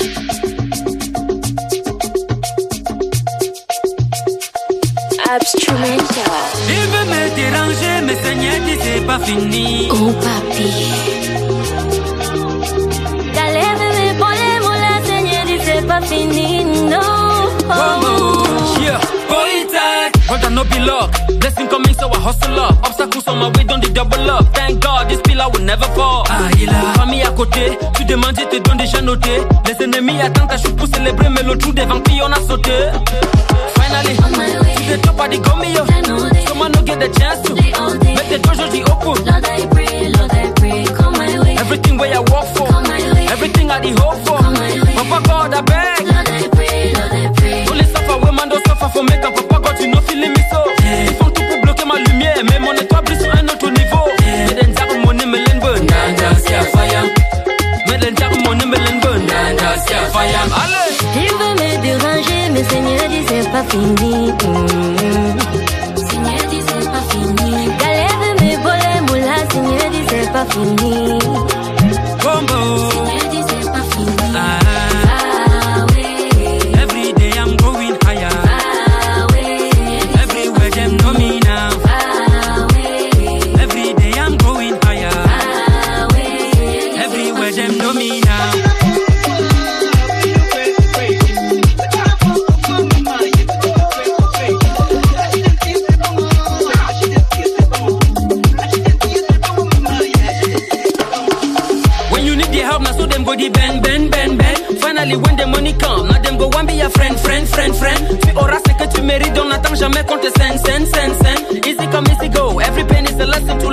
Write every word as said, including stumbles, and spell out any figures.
Il veut me déranger, mais Seigneur dit c'est pas fini. Oh papi. Galère mes problèmes, la Seigneur dit c'est pas fini, no. Oh, oh. Yeah, boy tight, brother no be luck. Blessing coming so I hustle up. Obstacles on my way, don't they double up. Thank God this pillar will never fall. Ah, il a famille à côté, tu demandes, je te donne déjà noté. Les ennemis attendent ta chute pour célébrer, mais le trou des vampires on a sauté. Finally, to the top of the gummy, yo. Someone no get the chance to make the doors the open. Lord I pray, Lord I pray, come my way. Everything where I walk for, everything I the hope for. Papa God I beg, Lord I pray, Lord I pray. Only suffer when man don't suffer for make a Papa God you know feeling me so. Ils font tout pour bloquer ma lumière, mais mon étoile brille sur un autre niveau. Mais den jack money me len burn, nanda c'est à fire. Mais den jack money me len burn, nanda c'est à fire. Allez. Il veut me déranger, mais Seigneur dit c'est pas fini. Mmh. Seigneur dit c'est pas fini. Galère mes problèmes, la Seigneur dit c'est pas fini. Combo. Seigneur dit c'est pas fini. Ah. Ah ouais. Every day I'm going higher. Ah ouais. Everywhere them know me now. Ah ouais. Every day I'm going higher. Ah ouais. Everywhere them know me now. The bend, bend, bend, bend. Finally, when the money come, now them go one be a friend, friend, friend, friend. Tu auras ce que tu mérites, on n'attend jamais qu'on te send, send, send, send. Easy come, easy go. Every pain is a lesson to